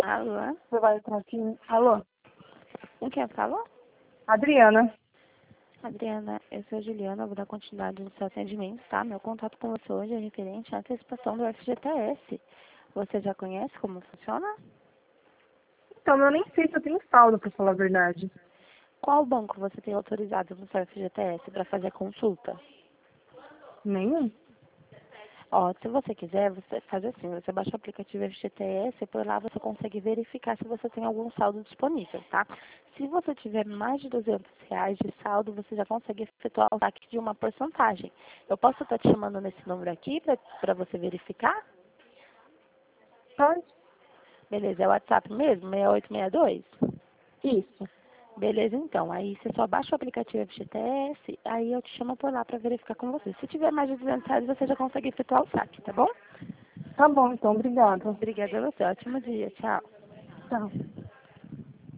Alô? Você vai entrar aqui? Alô? Com quem falou? Adriana. Adriana, eu sou a Juliana, vou dar continuidade no seu atendimento, tá? Meu contato com você hoje é referente à antecipação do FGTS. Você já conhece como funciona? Então, eu nem sei se eu tenho saldo, pra falar a verdade. Qual banco você tem autorizado no seu FGTS para fazer a consulta? Nenhum? Ó, se você quiser, você faz assim, você baixa o aplicativo FGTS e por lá você consegue verificar se você tem algum saldo disponível, tá? Se você tiver mais de R$ 200 de saldo, você já consegue efetuar o saque de uma porcentagem. Eu posso estar te chamando nesse número aqui para você verificar? Pode? Beleza, é o WhatsApp mesmo? 6862? Isso. Beleza, então. Aí você só baixa o aplicativo FGTS, aí eu te chamo por lá para verificar com você. Se tiver mais de R$ 200, você já consegue efetuar o saque, tá bom? Tá bom, então. Obrigada. Obrigada a você. Ótimo dia. Tchau. Tchau.